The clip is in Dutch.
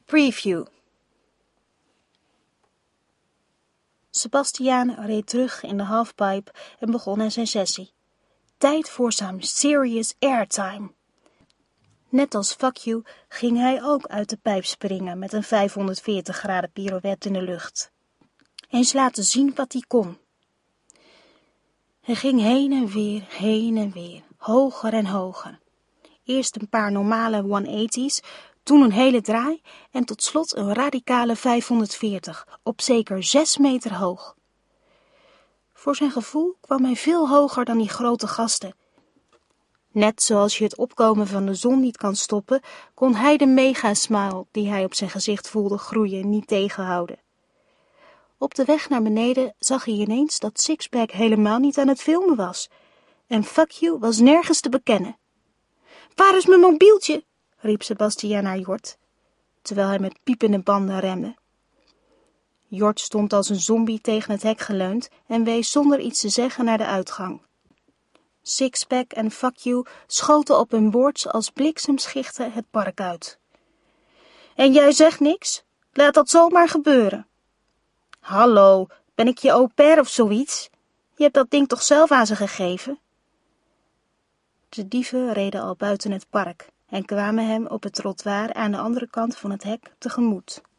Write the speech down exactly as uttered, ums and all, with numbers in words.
Preview. Sebastiaan reed terug in de halfpipe en begon aan zijn sessie. Tijd voor some serious airtime. Net als Fuck You ging hij ook uit de pijp springen met een vijfhonderdveertig graden pirouette in de lucht. Eens laten zien wat hij kon. Hij ging heen en weer, heen en weer, hoger en hoger. Eerst een paar normale honderdtachtig's, toen een hele draai en tot slot een radicale vijfhonderdveertig op zeker zes meter hoog. Voor zijn gevoel kwam hij veel hoger dan die grote gasten. Net zoals je het opkomen van de zon niet kan stoppen, kon hij de mega-smile die hij op zijn gezicht voelde groeien niet tegenhouden. Op de weg naar beneden zag hij ineens dat Sixpack helemaal niet aan het filmen was. En Fuck You was nergens te bekennen. Waar is mijn mobieltje? Riep Sebastiaan naar Jort, terwijl hij met piepende banden remde. Jort stond als een zombie tegen het hek geleund en wees zonder iets te zeggen naar de uitgang. Sixpack en Fuck You schoten op hun boords als bliksemschichten het park uit. En jij zegt niks? Laat dat zomaar gebeuren. Hallo, ben ik je au pair of zoiets? Je hebt dat ding toch zelf aan ze gegeven? De dieven reden al buiten het park en kwamen hem op het trottoir aan de andere kant van het hek tegemoet.